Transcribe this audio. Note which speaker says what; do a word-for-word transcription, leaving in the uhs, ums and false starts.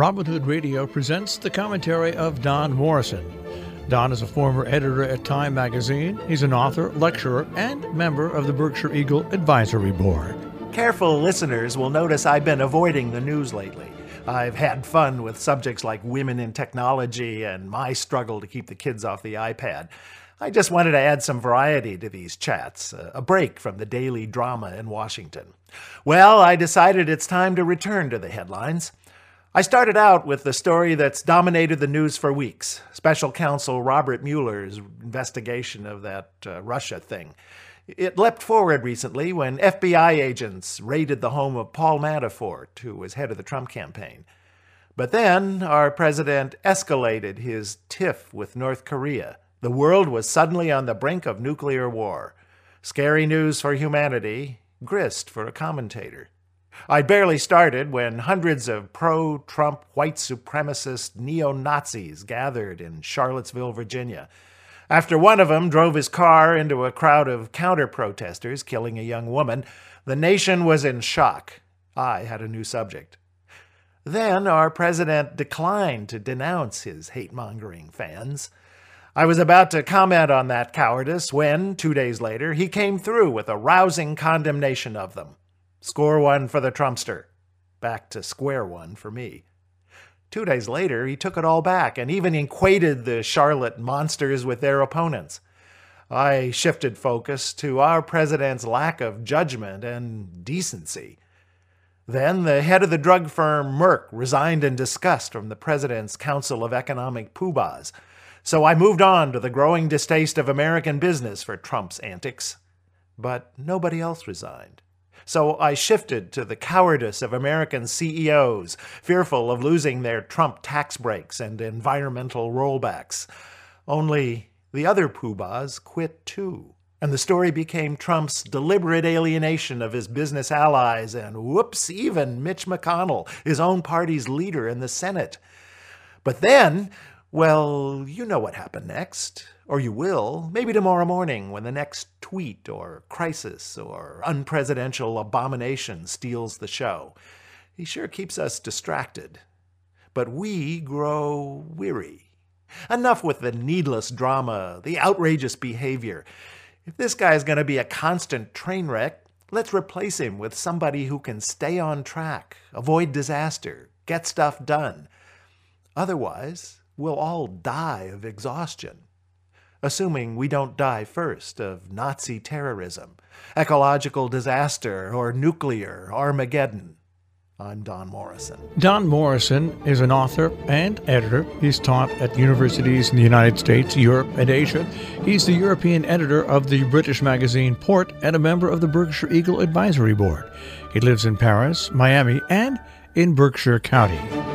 Speaker 1: Robin Hood Radio presents the commentary of Don Morrison. Don is a former editor at Time magazine. He's an author, lecturer, and member of the Berkshire Eagle Advisory Board.
Speaker 2: Careful listeners will notice I've been avoiding the news lately. I've had fun with subjects like women in technology and my struggle to keep the kids off the iPad. I just wanted to add some variety to these chats, a break from the daily drama in Washington. Well, I decided it's time to return to the headlines. I started out with the story that's dominated the news for weeks, Special Counsel Robert Mueller's investigation of that uh, Russia thing. It leapt forward recently when F B I agents raided the home of Paul Manafort, who was head of the Trump campaign. But then our president escalated his tiff with North Korea. The world was suddenly on the brink of nuclear war. Scary news for humanity, grist for a commentator. I'd barely started when hundreds of pro-Trump white supremacist neo-Nazis gathered in Charlottesville, Virginia. After one of them drove his car into a crowd of counter-protesters, killing a young woman, the nation was in shock. I had a new subject. Then our president declined to denounce his hate-mongering fans. I was about to comment on that cowardice when, two days later, he came through with a rousing condemnation of them. Score one for the Trumpster. Back to square one for me. Two days later, he took it all back and even equated the Charlotte monsters with their opponents. I shifted focus to our president's lack of judgment and decency. Then the head of the drug firm Merck resigned in disgust from the president's Council of Economic Poobahs. So I moved on to the growing distaste of American business for Trump's antics. But nobody else resigned. So I shifted to the cowardice of American C E Os, fearful of losing their Trump tax breaks and environmental rollbacks. Only the other poobahs quit too. And the story became Trump's deliberate alienation of his business allies and, whoops, even Mitch McConnell, his own party's leader in the Senate. But then, well, you know what happened next. Or you will, maybe tomorrow morning when the next tweet or crisis or unpresidential abomination steals the show. He sure keeps us distracted. But we grow weary. Enough with the needless drama, the outrageous behavior. If this guy's going to be a constant train wreck, let's replace him with somebody who can stay on track, avoid disaster, get stuff done. Otherwise, we'll all die of exhaustion. Assuming we don't die first of Nazi terrorism, ecological disaster, or nuclear Armageddon. I'm Don Morrison.
Speaker 1: Don Morrison is an author and editor. He's taught at universities in the United States, Europe, and Asia. He's the European editor of the British magazine Port and a member of the Berkshire Eagle Advisory Board. He lives in Paris, Miami, and in Berkshire County.